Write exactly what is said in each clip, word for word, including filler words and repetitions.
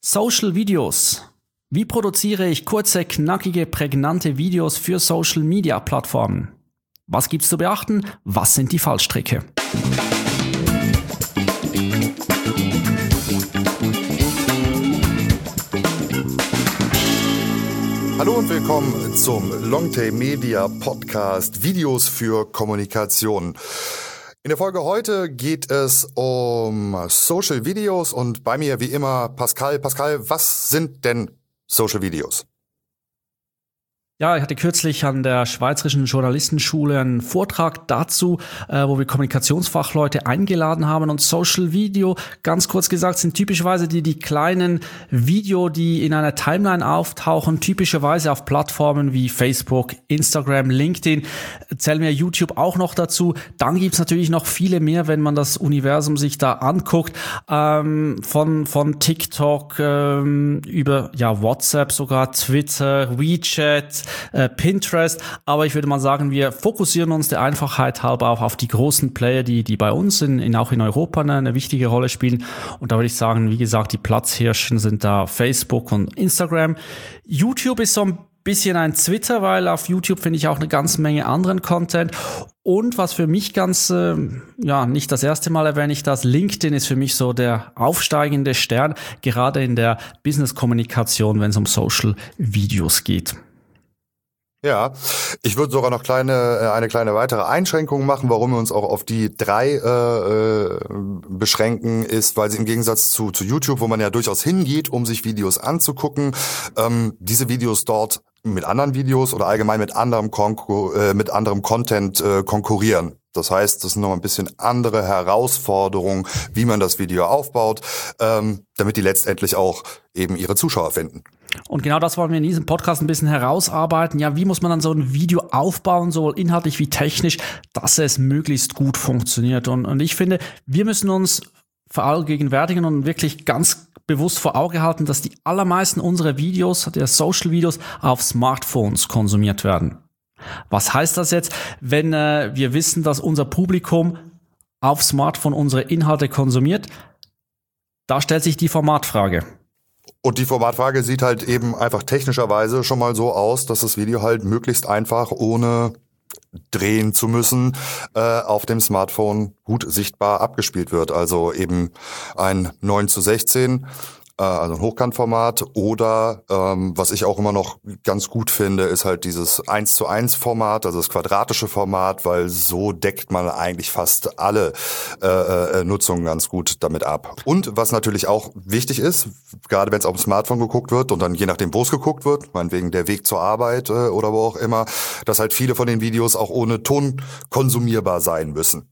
Social Videos. Wie produziere ich kurze, knackige, prägnante Videos für Social Media Plattformen? Was gibt's zu beachten? Was sind die Fallstricke? Hallo und willkommen zum Longtail Media Podcast Videos für Kommunikation. In der Folge heute geht es um Social Videos und bei mir wie immer Pascal. Pascal, was sind denn Social Videos? Ja, ich hatte kürzlich an der Schweizerischen Journalistenschule einen Vortrag dazu, äh, wo wir Kommunikationsfachleute eingeladen haben. Und Social Video, ganz kurz gesagt, sind typischerweise die, die kleinen Video, die in einer Timeline auftauchen, typischerweise auf Plattformen wie Facebook, Instagram, LinkedIn. Zählen wir YouTube auch noch dazu. Dann gibt's natürlich noch viele mehr, wenn man das Universum sich da anguckt, ähm, von, von TikTok ähm, über ja WhatsApp, sogar Twitter, WeChat, Äh, Pinterest, aber ich würde mal sagen, wir fokussieren uns der Einfachheit halber auch auf die großen Player, die die bei uns in, in auch in Europa eine, eine wichtige Rolle spielen. Und da würde ich sagen, wie gesagt, die Platzhirschen sind da Facebook und Instagram. YouTube ist so ein bisschen ein Twitter, weil auf YouTube finde ich auch eine ganze Menge anderen Content. Und was für mich ganz, äh, ja, nicht das erste Mal erwähne ich das, LinkedIn ist für mich so der aufsteigende Stern, gerade in der Business-Kommunikation, wenn es um Social-Videos geht. Ja, ich würde sogar noch kleine eine kleine weitere Einschränkung machen, warum wir uns auch auf die drei äh, beschränken, ist, weil sie im Gegensatz zu zu YouTube, wo man ja durchaus hingeht, um sich Videos anzugucken, ähm, diese Videos dort mit anderen Videos oder allgemein mit anderem Konkur- äh, mit anderem Content äh, konkurrieren. Das heißt, das sind noch ein bisschen andere Herausforderungen, wie man das Video aufbaut, ähm, damit die letztendlich auch eben ihre Zuschauer finden. Und genau das wollen wir in diesem Podcast ein bisschen herausarbeiten. Ja, wie muss man dann so ein Video aufbauen, sowohl inhaltlich wie technisch, dass es möglichst gut funktioniert. Und, und ich finde, wir müssen uns verallgegenwärtigen und wirklich ganz bewusst vor Auge halten, dass die allermeisten unserer Videos, der Social-Videos, auf Smartphones konsumiert werden. Was heißt das jetzt, wenn äh, wir wissen, dass unser Publikum auf Smartphone unsere Inhalte konsumiert? Da stellt sich die Formatfrage. Und die Formatfrage sieht halt eben einfach technischerweise schon mal so aus, dass das Video halt möglichst einfach, ohne drehen zu müssen, äh, auf dem Smartphone gut sichtbar abgespielt wird. Also eben ein neun zu sechzehn, äh, also ein Hochkantformat, oder ähm, was ich auch immer noch ganz gut finde, ist halt dieses eins zu eins Format, also das quadratische Format, weil so deckt man eigentlich fast alle äh, äh, Nutzungen ganz gut damit ab. Und was natürlich auch wichtig ist, gerade wenn es auf dem Smartphone geguckt wird und dann je nachdem, wo es geguckt wird, meinetwegen der Weg zur Arbeit äh, oder wo auch immer, dass halt viele von den Videos auch ohne Ton konsumierbar sein müssen.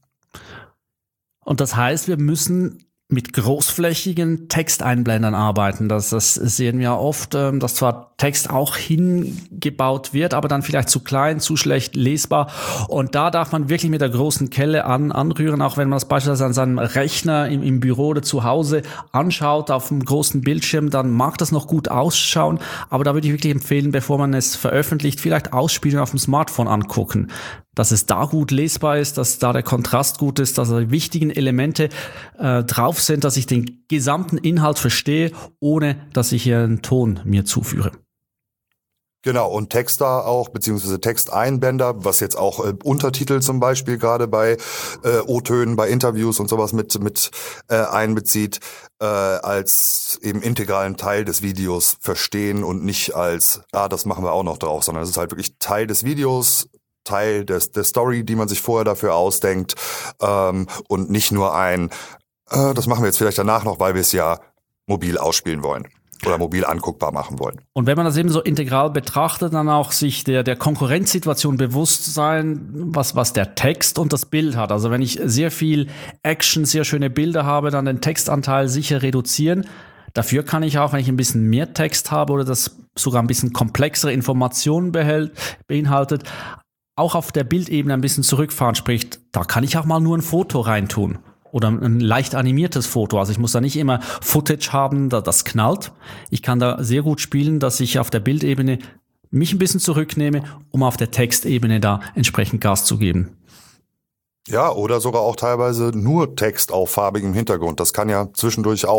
Und das heißt, wir müssen mit großflächigen Texteinblendern arbeiten. Das, das sehen wir oft, dass zwar Text auch hingebaut wird, aber dann vielleicht zu klein, zu schlecht lesbar. Und da darf man wirklich mit der großen Kelle an, anrühren, auch wenn man das beispielsweise an seinem Rechner im, im Büro oder zu Hause anschaut, auf einem großen Bildschirm, dann mag das noch gut ausschauen. Aber da würde ich wirklich empfehlen, bevor man es veröffentlicht, vielleicht ausspielen auf dem Smartphone angucken. Dass es da gut lesbar ist, dass da der Kontrast gut ist, dass die wichtigen Elemente äh, drauf sind, dass ich den gesamten Inhalt verstehe, ohne dass ich hier einen Ton mir zuführe. Genau, und Texter auch, beziehungsweise Texteinbänder, was jetzt auch äh, Untertitel zum Beispiel gerade bei äh, O-Tönen, bei Interviews und sowas mit mit äh, einbezieht, äh, als eben integralen Teil des Videos verstehen und nicht als, ah, das machen wir auch noch drauf, sondern es ist halt wirklich Teil des Videos, Teil des der Story, die man sich vorher dafür ausdenkt, ähm, und nicht nur ein, äh, das machen wir jetzt vielleicht danach noch, weil wir es ja mobil ausspielen wollen oder mobil anguckbar machen wollen. Und wenn man das eben so integral betrachtet, dann auch sich der der Konkurrenzsituation bewusst sein, was was der Text und das Bild hat. Also wenn ich sehr viel Action, sehr schöne Bilder habe, dann den Textanteil sicher reduzieren. Dafür kann ich auch, wenn ich ein bisschen mehr Text habe oder das sogar ein bisschen komplexere Informationen behält, beinhaltet, auch auf der Bildebene ein bisschen zurückfahren. Sprich, da kann ich auch mal nur ein Foto reintun. Oder ein leicht animiertes Foto. Also ich muss da nicht immer Footage haben, da das knallt. Ich kann da sehr gut spielen, dass ich auf der Bildebene mich ein bisschen zurücknehme, um auf der Textebene da entsprechend Gas zu geben. Ja, oder sogar auch teilweise nur Text auf farbigem Hintergrund. Das kann ja zwischendurch auch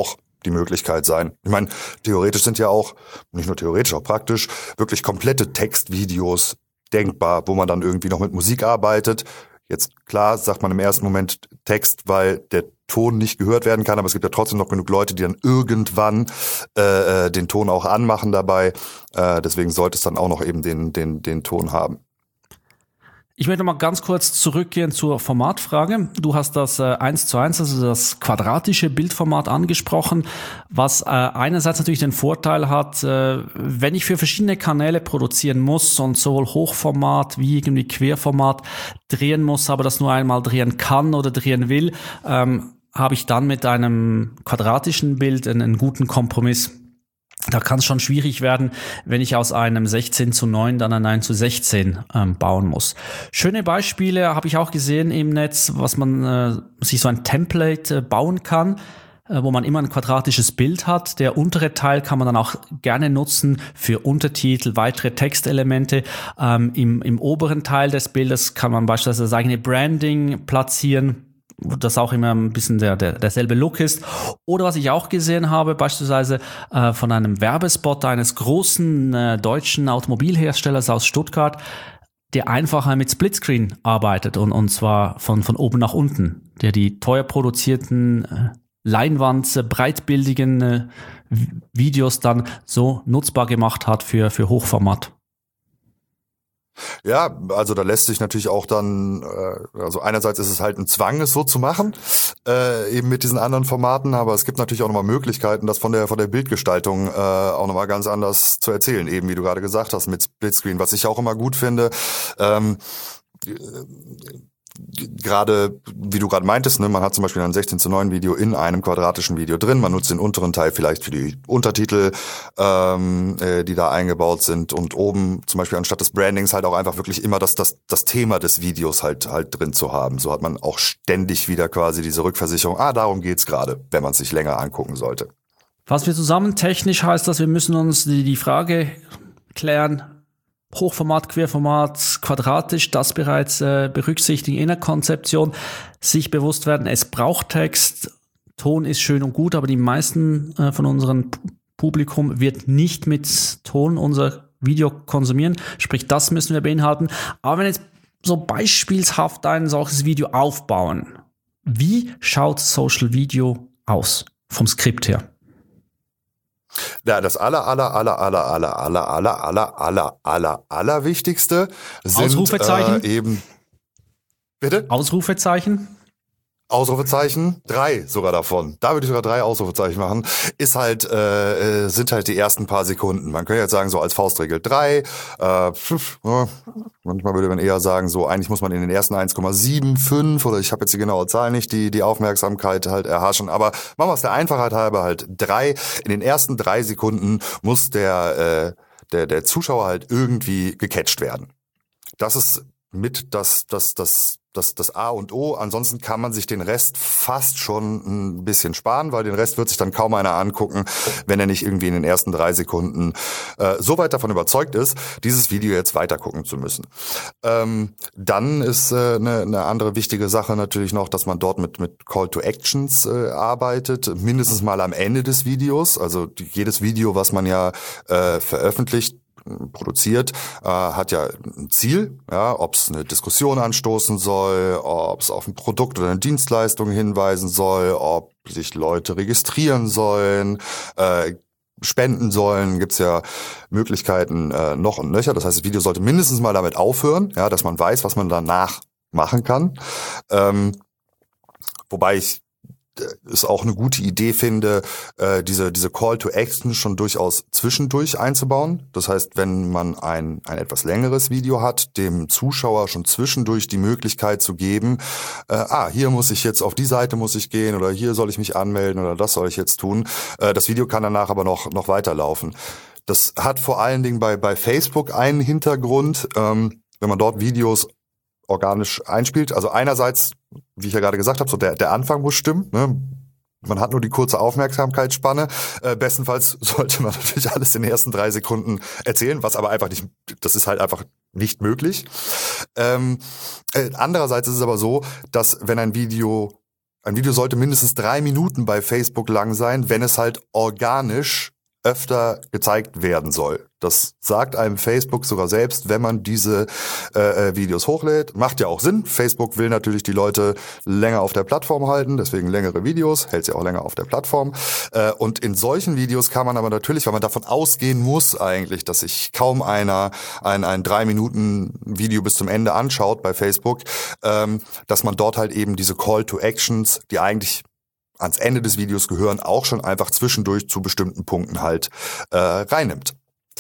die Möglichkeit sein. Ich meine, theoretisch sind ja auch, nicht nur theoretisch, auch praktisch, wirklich komplette Textvideos denkbar, wo man dann irgendwie noch mit Musik arbeitet. Jetzt klar sagt man im ersten Moment Text, weil der Ton nicht gehört werden kann, aber es gibt ja trotzdem noch genug Leute, die dann irgendwann äh, den Ton auch anmachen dabei. Äh, deswegen sollte es dann auch noch eben den, den, den Ton haben. Ich möchte mal ganz kurz zurückgehen zur Formatfrage. Du hast das äh, eins zu eins, also das quadratische Bildformat angesprochen, was äh, einerseits natürlich den Vorteil hat, äh, wenn ich für verschiedene Kanäle produzieren muss und sowohl Hochformat wie irgendwie Querformat drehen muss, aber das nur einmal drehen kann oder drehen will, ähm, habe ich dann mit einem quadratischen Bild einen, einen guten Kompromiss. Da kann es schon schwierig werden, wenn ich aus einem sechzehn zu neun dann ein eins zu sechzehn ähm, bauen muss. Schöne Beispiele habe ich auch gesehen im Netz, was man äh, sich so ein Template äh, bauen kann, äh, wo man immer ein quadratisches Bild hat. Der untere Teil kann man dann auch gerne nutzen für Untertitel, weitere Textelemente. Ähm, im, im oberen Teil des Bildes kann man beispielsweise das eigene Branding platzieren, wo das auch immer ein bisschen der, der derselbe Look ist. Oder was ich auch gesehen habe, beispielsweise äh, von einem Werbespot eines großen äh, deutschen Automobilherstellers aus Stuttgart, der einfach mit Splitscreen arbeitet und, und zwar von, von oben nach unten, der die teuer produzierten äh, Leinwand, äh, breitbildigen äh, Videos dann so nutzbar gemacht hat für, für Hochformat. Ja, also da lässt sich natürlich auch dann, äh, also einerseits ist es halt ein Zwang, es so zu machen, äh, eben mit diesen anderen Formaten, aber es gibt natürlich auch nochmal Möglichkeiten, das von der von der Bildgestaltung äh, auch nochmal ganz anders zu erzählen, eben wie du gerade gesagt hast, mit Splitscreen, was ich auch immer gut finde. Ähm, Gerade, wie du gerade meintest, ne, man hat zum Beispiel ein sechzehn zu neun Video in einem quadratischen Video drin. Man nutzt den unteren Teil vielleicht für die Untertitel, ähm, äh, die da eingebaut sind, und oben zum Beispiel anstatt des Brandings halt auch einfach wirklich immer das, das, das Thema des Videos halt, halt drin zu haben. So hat man auch ständig wieder quasi diese Rückversicherung. Ah, darum geht's gerade, wenn man es sich länger angucken sollte. Fassen wir zusammen, technisch heißt das, wir müssen uns die, die Frage klären, Hochformat, Querformat, quadratisch, das bereits äh, berücksichtigen in der Konzeption, sich bewusst werden, es braucht Text, Ton ist schön und gut, aber die meisten äh, von unserem Publikum wird nicht mit Ton unser Video konsumieren, sprich, das müssen wir beinhalten. Aber wenn jetzt so beispielshaft ein solches Video aufbauen, wie schaut Social Video aus vom Skript her? Ja, das aller, aller, aller, aller, aller, aller, aller, aller, aller, aller, aller Wichtigste sind Ausrufezeichen? Äh, eben. Bitte? Ausrufezeichen? Ausrufezeichen, drei sogar davon. Da würde ich sogar drei Ausrufezeichen machen. Ist halt, äh, sind halt die ersten paar Sekunden. Man könnte jetzt sagen, so als Faustregel drei. Äh, pf, ja, manchmal würde man eher sagen, so eigentlich muss man in den ersten eins Komma sieben fünf oder ich habe jetzt die genaue Zahl nicht, die die Aufmerksamkeit halt erhaschen. Aber machen wir es der Einfachheit halber halt drei. In den ersten drei Sekunden muss der, äh, der, der Zuschauer halt irgendwie gecatcht werden. Das ist mit das, das, das, das, das A und O. Ansonsten kann man sich den Rest fast schon ein bisschen sparen, weil den Rest wird sich dann kaum einer angucken, wenn er nicht irgendwie in den ersten drei Sekunden äh, so weit davon überzeugt ist, dieses Video jetzt weiter gucken zu müssen. Ähm, dann ist äh, eine, eine andere wichtige Sache natürlich noch, dass man dort mit, mit Call to Actions äh, arbeitet, mindestens mal am Ende des Videos. Also die, jedes Video, was man ja äh, veröffentlicht, produziert, äh, hat ja ein Ziel, ja, ob es eine Diskussion anstoßen soll, ob es auf ein Produkt oder eine Dienstleistung hinweisen soll, ob sich Leute registrieren sollen, äh, spenden sollen, gibt's ja Möglichkeiten äh, noch und nöcher. Das heißt, das Video sollte mindestens mal damit aufhören, ja, dass man weiß, was man danach machen kann. Ähm, wobei ich ist auch eine gute Idee finde, äh, diese diese Call to Action schon durchaus zwischendurch einzubauen. Das heißt, wenn man ein ein etwas längeres Video hat, dem Zuschauer schon zwischendurch die Möglichkeit zu geben, äh, ah, hier muss ich jetzt auf die Seite muss ich gehen oder hier soll ich mich anmelden oder das soll ich jetzt tun. Äh, das Video kann danach aber noch noch weiterlaufen. Das hat vor allen Dingen bei bei Facebook einen Hintergrund, ähm, wenn man dort Videos organisch einspielt. Also einerseits, wie ich ja gerade gesagt habe, so der der Anfang muss stimmen. Ne? Man hat nur die kurze Aufmerksamkeitsspanne. Äh, bestenfalls sollte man natürlich alles in den ersten drei Sekunden erzählen, was aber einfach nicht, das ist halt einfach nicht möglich. Ähm, äh, andererseits ist es aber so, dass wenn ein Video ein Video sollte mindestens drei Minuten bei Facebook lang sein, wenn es halt organisch öfter gezeigt werden soll. Das sagt einem Facebook sogar selbst, wenn man diese äh, Videos hochlädt. Macht ja auch Sinn. Facebook will natürlich die Leute länger auf der Plattform halten, deswegen längere Videos, hält sie auch länger auf der Plattform. Äh, und in solchen Videos kann man aber natürlich, weil man davon ausgehen muss eigentlich, dass sich kaum einer ein, ein drei Minuten Video bis zum Ende anschaut bei Facebook, ähm, dass man dort halt eben diese Call to Actions, die eigentlich ans Ende des Videos gehören, auch schon einfach zwischendurch zu bestimmten Punkten halt äh, reinnimmt.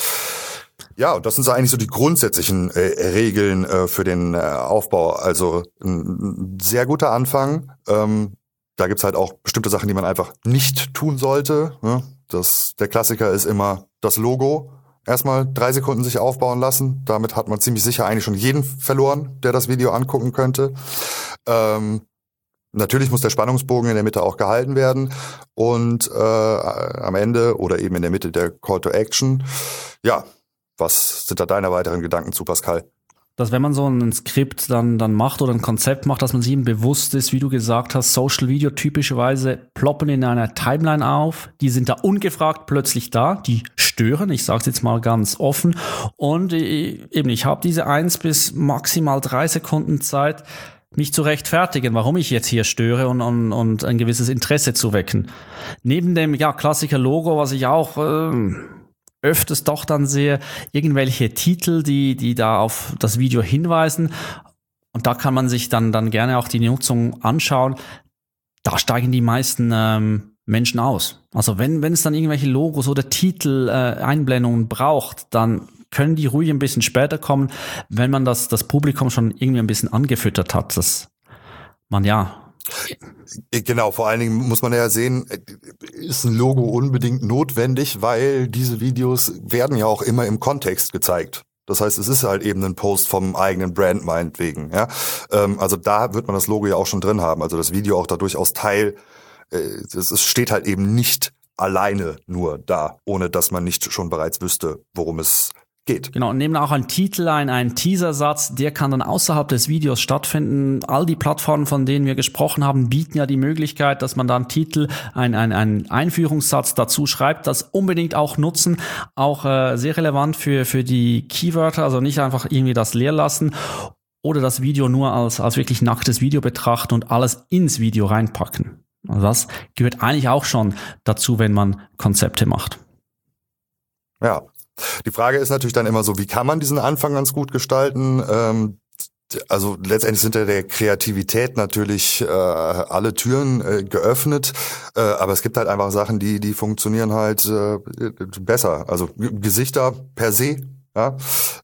Ja, und das sind so eigentlich so die grundsätzlichen äh, Regeln äh, für den äh, Aufbau. Also ein sehr guter Anfang. Ähm, da gibt's halt auch bestimmte Sachen, die man einfach nicht tun sollte. Ne? Das, der Klassiker ist immer das Logo. Erstmal drei Sekunden sich aufbauen lassen. Damit hat man ziemlich sicher eigentlich schon jeden verloren, der das Video angucken könnte. Ähm, Natürlich muss der Spannungsbogen in der Mitte auch gehalten werden und äh, am Ende oder eben in der Mitte der Call to Action. Ja, was sind da deine weiteren Gedanken zu, Pascal? Dass wenn man so ein Skript dann, dann macht oder ein Konzept macht, dass man sich eben bewusst ist, wie du gesagt hast, Social Video typischerweise ploppen in einer Timeline auf, die sind da ungefragt plötzlich da, die stören, ich sage es jetzt mal ganz offen und eben ich habe diese eins bis maximal drei Sekunden Zeit, mich zu rechtfertigen, warum ich jetzt hier störe und, und, und ein gewisses Interesse zu wecken. Neben dem ja Klassiker Logo, was ich auch äh, öfters doch dann sehe, irgendwelche Titel, die die da auf das Video hinweisen. Und da kann man sich dann dann gerne auch die Nutzung anschauen. Da steigen die meisten ähm, Menschen aus. Also wenn wenn es dann irgendwelche Logos oder Titel, äh, Einblendungen braucht, dann können die ruhig ein bisschen später kommen, wenn man das, das Publikum schon irgendwie ein bisschen angefüttert hat, dass man ja... Genau, vor allen Dingen muss man ja sehen, ist ein Logo unbedingt notwendig, weil diese Videos werden ja auch immer im Kontext gezeigt. Das heißt, es ist halt eben ein Post vom eigenen Brand meinetwegen. Ja? Also da wird man das Logo ja auch schon drin haben, also das Video auch da durchaus Teil, es steht halt eben nicht alleine nur da, ohne dass man nicht schon bereits wüsste, worum es geht. Genau, und neben auch ein Titel, ein, ein Teasersatz, der kann dann außerhalb des Videos stattfinden. All die Plattformen, von denen wir gesprochen haben, bieten ja die Möglichkeit, dass man dann Titel, ein, ein, ein Einführungssatz dazu schreibt, das unbedingt auch nutzen, auch äh, sehr relevant für, für die Keywörter, also nicht einfach irgendwie das leer lassen oder das Video nur als, als wirklich nacktes Video betrachten und alles ins Video reinpacken. Also das gehört eigentlich auch schon dazu, wenn man Konzepte macht. Ja. Die Frage ist natürlich dann immer so, wie kann man diesen Anfang ganz gut gestalten? Ähm, also letztendlich sind ja der Kreativität natürlich äh, alle Türen äh, geöffnet, äh, aber es gibt halt einfach Sachen, die die funktionieren halt äh, besser. Also Gesichter per se, ja.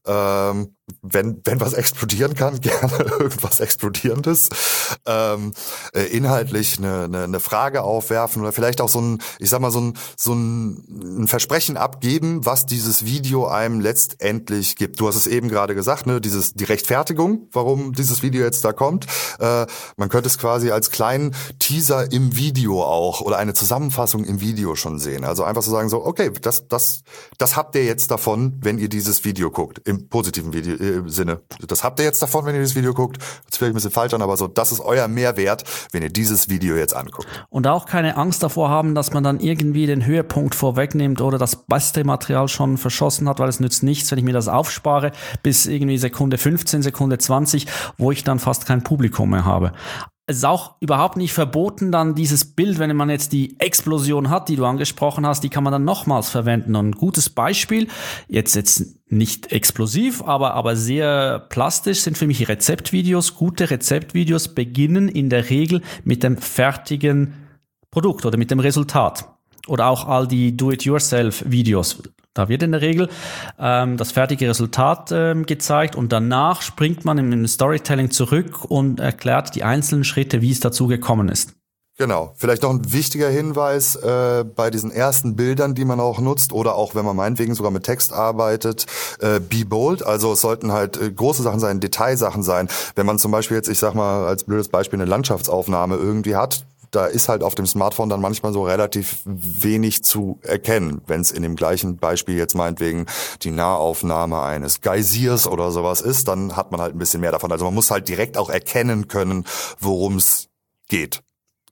Ähm, wenn wenn was explodieren kann, gerne irgendwas Explodierendes. Ähm, äh, inhaltlich eine, eine, eine Frage aufwerfen oder vielleicht auch so ein, ich sag mal, so ein, so ein, ein Versprechen abgeben, was dieses Video einem letztendlich gibt. Du hast es eben gerade gesagt, ne, dieses, die Rechtfertigung, warum dieses Video jetzt da kommt. Äh, man könnte es quasi als kleinen Teaser im Video auch oder eine Zusammenfassung im Video schon sehen. Also einfach so sagen so, okay, das, das, das habt ihr jetzt davon, wenn ihr dieses Video guckt, im positiven Video. Sinne. Das habt ihr jetzt davon, wenn ihr das Video guckt. Das vielleicht ein bisschen falsch an, aber so, das ist euer Mehrwert, wenn ihr dieses Video jetzt anguckt. Und auch keine Angst davor haben, dass man dann irgendwie den Höhepunkt vorwegnimmt oder das beste Material schon verschossen hat, weil es nützt nichts, wenn ich mir das aufspare bis irgendwie Sekunde fünfzehn, Sekunde zwanzig, wo ich dann fast kein Publikum mehr habe. Es ist auch überhaupt nicht verboten, dann dieses Bild, wenn man jetzt die Explosion hat, die du angesprochen hast, die kann man dann nochmals verwenden. Und ein gutes Beispiel, jetzt jetzt nicht explosiv, aber aber sehr plastisch, sind für mich Rezeptvideos. Gute Rezeptvideos beginnen in der Regel mit dem fertigen Produkt oder mit dem Resultat. Oder auch all die Do-it-yourself-Videos. Da wird in der Regel ähm, das fertige Resultat ähm, gezeigt und danach springt man im, im Storytelling zurück und erklärt die einzelnen Schritte, wie es dazu gekommen ist. Genau, vielleicht noch ein wichtiger Hinweis äh, bei diesen ersten Bildern, die man auch nutzt oder auch wenn man meinetwegen sogar mit Text arbeitet, äh, be bold, also es sollten halt äh, große Sachen sein, Detailsachen sein. Wenn man zum Beispiel jetzt, ich sag mal als blödes Beispiel, eine Landschaftsaufnahme irgendwie hat, da ist halt auf dem Smartphone dann manchmal so relativ wenig zu erkennen, wenn es in dem gleichen Beispiel jetzt meinetwegen die Nahaufnahme eines Geysirs oder sowas ist, dann hat man halt ein bisschen mehr davon. Also man muss halt direkt auch erkennen können, worum es geht.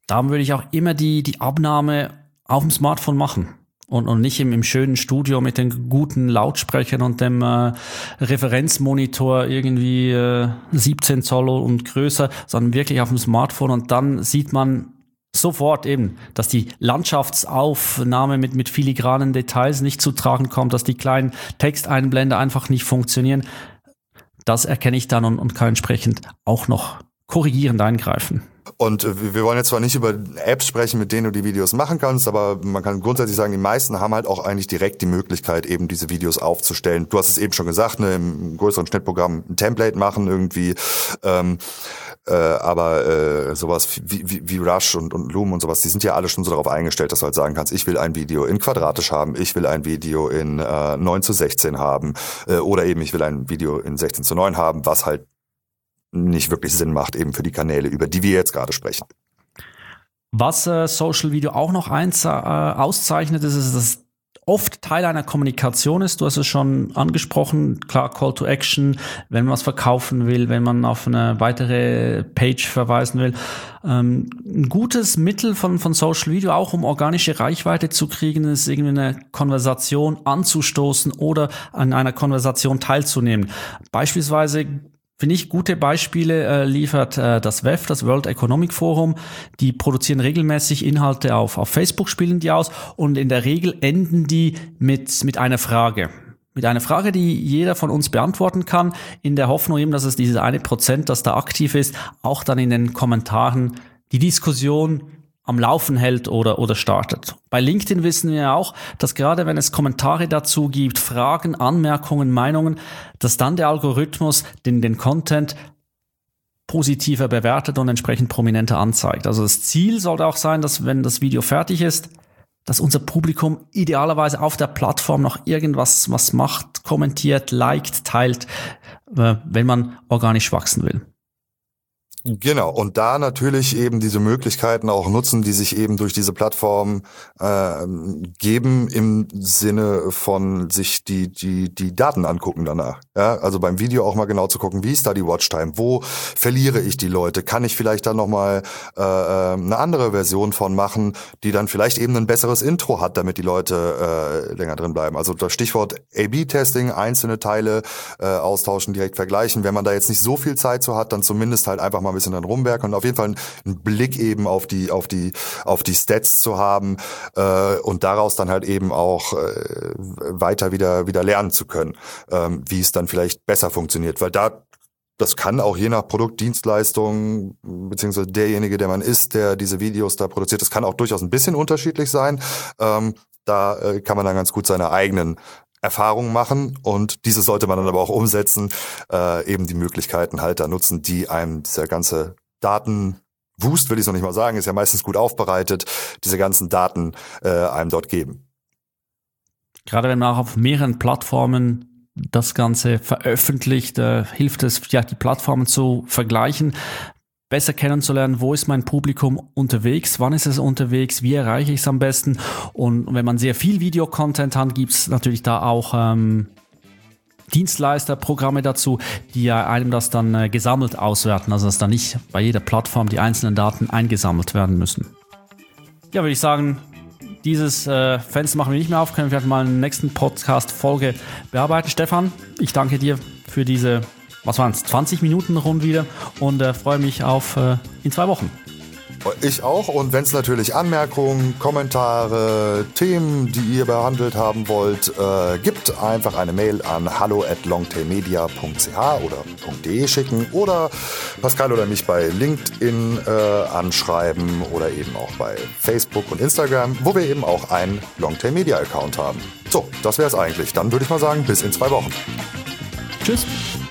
darum würde ich auch immer die, die Abnahme auf dem Smartphone machen. Und, und nicht im, im schönen Studio mit den guten Lautsprechern und dem äh, Referenzmonitor irgendwie äh, siebzehn Zoll und größer, sondern wirklich auf dem Smartphone. Und dann sieht man sofort eben, dass die Landschaftsaufnahme mit, mit filigranen Details nicht zu tragen kommt, dass die kleinen Texteinblender einfach nicht funktionieren. Das erkenne ich dann und, und kann entsprechend auch noch korrigierend eingreifen. Und wir wollen jetzt zwar nicht über Apps sprechen, mit denen du die Videos machen kannst, aber man kann grundsätzlich sagen, die meisten haben halt auch eigentlich direkt die Möglichkeit, eben diese Videos aufzustellen. Du hast es eben schon gesagt, ne, im größeren Schnittprogramm ein Template machen irgendwie, ähm, äh, aber äh, sowas wie, wie, wie Rush und, und Loom und sowas, die sind ja alle schon so darauf eingestellt, dass du halt sagen kannst, ich will ein Video in quadratisch haben, ich will ein Video in äh, neun zu sechzehn haben äh, oder eben ich will ein Video in sechzehn zu neun haben, was halt nicht wirklich Sinn macht, eben für die Kanäle, über die wir jetzt gerade sprechen. Was äh, Social Video auch noch eins äh, auszeichnet, ist, dass es oft Teil einer Kommunikation ist. Du hast es schon angesprochen, klar, Call to Action, wenn man was verkaufen will, wenn man auf eine weitere Page verweisen will. Ähm, ein gutes Mittel von, von Social Video, auch um organische Reichweite zu kriegen, ist irgendwie eine Konversation anzustoßen oder an einer Konversation teilzunehmen. Beispielsweise finde ich, gute Beispiele äh, liefert äh, das W E F, das World Economic Forum. Die produzieren regelmäßig Inhalte auf, auf Facebook, spielen die aus und in der Regel enden die mit, mit einer Frage. Mit einer Frage, die jeder von uns beantworten kann, in der Hoffnung eben, dass es dieses eine Prozent, das da aktiv ist, auch dann in den Kommentaren die Diskussion am Laufen hält oder, oder startet. Bei LinkedIn wissen wir auch, dass gerade wenn es Kommentare dazu gibt, Fragen, Anmerkungen, Meinungen, dass dann der Algorithmus den, den Content positiver bewertet und entsprechend prominenter anzeigt. Also das Ziel sollte auch sein, dass wenn das Video fertig ist, dass unser Publikum idealerweise auf der Plattform noch irgendwas was macht, kommentiert, liked, teilt, wenn man organisch wachsen will. Genau, und da natürlich eben diese Möglichkeiten auch nutzen, die sich eben durch diese Plattform äh, geben, im Sinne von sich die die die Daten angucken danach. Ja, also beim Video auch mal genau zu gucken, wie ist da die Watchtime, wo verliere ich die Leute, kann ich vielleicht dann nochmal äh, eine andere Version von machen, die dann vielleicht eben ein besseres Intro hat, damit die Leute äh, länger drin bleiben. Also das Stichwort A B Testing, einzelne Teile äh, austauschen, direkt vergleichen. Wenn man da jetzt nicht so viel Zeit zu hat, dann zumindest halt einfach mal ein bisschen dann rumwerken und auf jeden Fall einen Blick eben auf die auf die auf die Stats zu haben äh, und daraus dann halt eben auch äh, weiter wieder wieder lernen zu können, ähm, wie es dann vielleicht besser funktioniert, weil da das kann auch je nach Produkt, Dienstleistung, beziehungsweise derjenige, der man ist, der diese Videos da produziert, das kann auch durchaus ein bisschen unterschiedlich sein. Ähm, da äh, kann man dann ganz gut seine eigenen Erfahrungen machen und diese sollte man dann aber auch umsetzen, äh, eben die Möglichkeiten halt da nutzen, die einem dieser ganze Datenwust, will ich es noch nicht mal sagen, ist ja meistens gut aufbereitet, diese ganzen Daten äh, einem dort geben. Gerade wenn man auch auf mehreren Plattformen das Ganze veröffentlicht, äh, hilft es, ja, die Plattformen zu vergleichen, besser kennenzulernen, wo ist mein Publikum unterwegs, wann ist es unterwegs, wie erreiche ich es am besten. Und wenn man sehr viel Videocontent hat, gibt es natürlich da auch ähm, Dienstleisterprogramme dazu, die ja einem das dann äh, gesammelt auswerten, also dass da nicht bei jeder Plattform die einzelnen Daten eingesammelt werden müssen. Ja, würde ich sagen, dieses äh, Fenster machen wir nicht mehr auf, können wir vielleicht mal in der nächsten Podcast-Folge bearbeiten. Stefan, ich danke dir für diese, was waren es, zwanzig Minuten rund wieder und äh, freue mich auf äh, in zwei Wochen. Ich auch, und wenn es natürlich Anmerkungen, Kommentare, Themen, die ihr behandelt haben wollt, äh, gibt, einfach eine Mail an hallo at longtailmedia punkt c h oder .de schicken oder Pascal oder mich bei LinkedIn äh, anschreiben oder eben auch bei Facebook und Instagram, wo wir eben auch einen Longtail Media Account haben. So, das wäre es eigentlich. Dann würde ich mal sagen, bis in zwei Wochen. Tschüss.